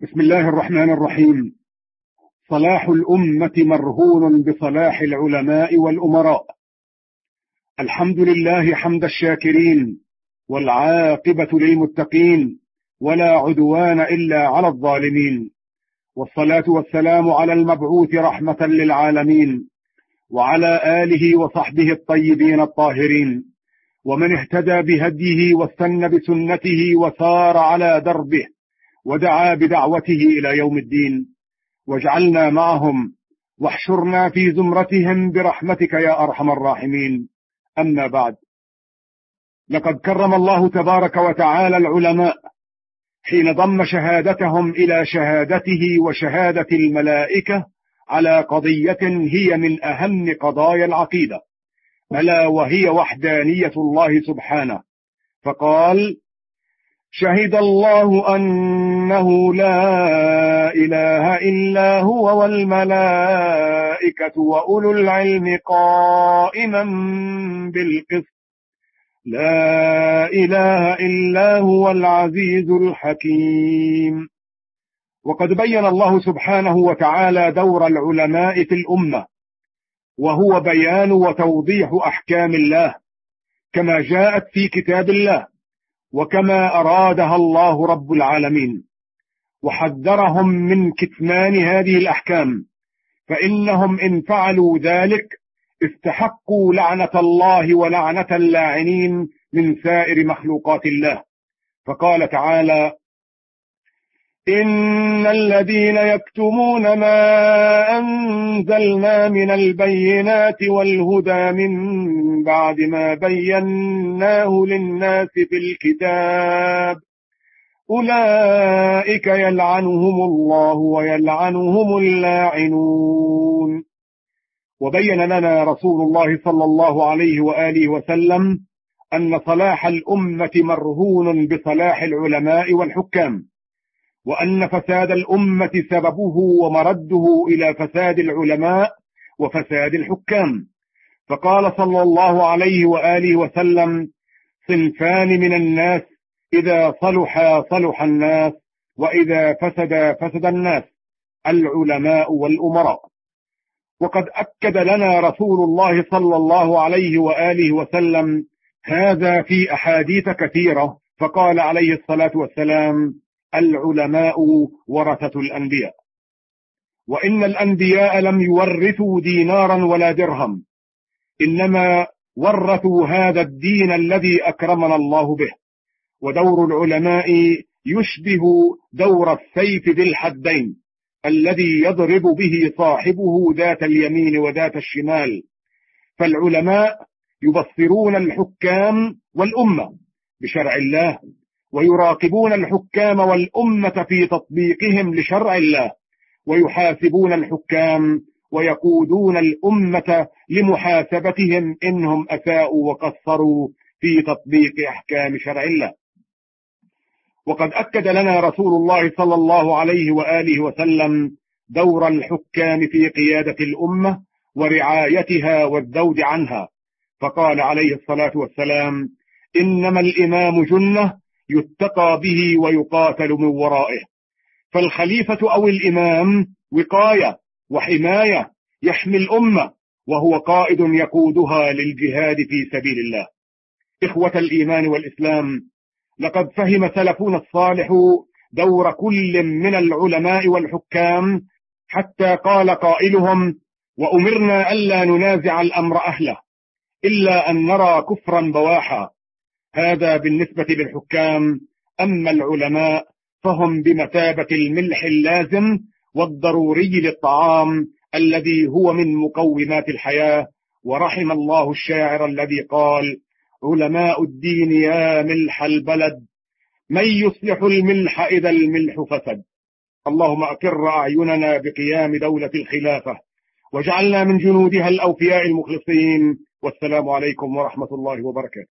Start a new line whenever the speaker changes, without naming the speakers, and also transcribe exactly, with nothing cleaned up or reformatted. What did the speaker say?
بسم الله الرحمن الرحيم. صلاح الأمة مرهون بصلاح العلماء والأمراء. الحمد لله حمد الشاكرين، والعاقبة للمتقين، ولا عدوان إلا على الظالمين، والصلاة والسلام على المبعوث رحمة للعالمين، وعلى آله وصحبه الطيبين الطاهرين، ومن اهتدى بهديه واستنى بسنته وسار على دربه ودعا بدعوته إلى يوم الدين، واجعلنا معهم واحشرنا في زمرتهم برحمتك يا أرحم الراحمين. أما بعد، لقد كرم الله تبارك وتعالى العلماء حين ضم شهادتهم إلى شهادته وشهادة الملائكة على قضية هي من أهم قضايا العقيدة، ألا وهي وحدانية الله سبحانه، فقال: شهد الله أنه لا إله إلا هو والملائكة وأولو العلم قائما بالقسط، لا إله إلا هو العزيز الحكيم. وقد بين الله سبحانه وتعالى دور العلماء في الأمة، وهو بيان وتوضيح أحكام الله كما جاءت في كتاب الله وكما أرادها الله رب العالمين، وحذرهم من كتمان هذه الأحكام، فإنهم إن فعلوا ذلك استحقوا لعنة الله ولعنة اللاعنين من سائر مخلوقات الله. فقال تعالى: إن الذين يكتمون ما أنزلنا من البينات والهدى من بعد ما بيناه للناس في الكتاب أولئك يلعنهم الله ويلعنهم اللاعنون. وبين لنا رسول الله صلى الله عليه وآله وسلم أن صلاح الأمة مرهون بصلاح العلماء والحكام، وأن فساد الأمة سببه ومرده إلى فساد العلماء وفساد الحكام. فقال صلى الله عليه وآله وسلم: صنفان من الناس إذا صلحا صلح الناس، وإذا فسدا فسد الناس، العلماء والأمراء. وقد أكد لنا رسول الله صلى الله عليه وآله وسلم هذا في أحاديث كثيرة، فقال عليه الصلاة والسلام: العلماء ورثة الأنبياء، وإن الأنبياء لم يورثوا دينارا ولا درهم، إنما ورثوا هذا الدين الذي أكرمنا الله به. ودور العلماء يشبه دور السيف ذي الحدين الذي يضرب به صاحبه ذات اليمين وذات الشمال. فالعلماء يبصرون الحكام والأمة بشرع الله، ويراقبون الحكام والأمة في تطبيقهم لشرع الله، ويحاسبون الحكام ويقودون الأمة لمحاسبتهم إنهم أساءوا وقصروا في تطبيق أحكام شرع الله. وقد أكد لنا رسول الله صلى الله عليه وآله وسلم دور الحكام في قيادة الأمة ورعايتها والذود عنها، فقال عليه الصلاة والسلام: إنما الإمام جنة يتقى به ويقاتل من ورائه. فالخليفة أو الإمام وقاية وحماية يحمي الأمة، وهو قائد يقودها للجهاد في سبيل الله. إخوة الإيمان والإسلام، لقد فهم سلفنا الصالح دور كل من العلماء والحكام، حتى قال قائلهم: وأمرنا ألا ننازع الأمر أهله إلا أن نرى كفرا بواحا. هذا بالنسبة للحكام. أما العلماء فهم بمثابة الملح اللازم والضروري للطعام الذي هو من مقومات الحياة. ورحم الله الشاعر الذي قال: علماء الدين يا ملح البلد، من يصلح الملح إذا الملح فسد. اللهم أقر أعيننا بقيام دولة الخلافة، واجعلنا من جنودها الأوفياء المخلصين. والسلام عليكم ورحمة الله وبركاته.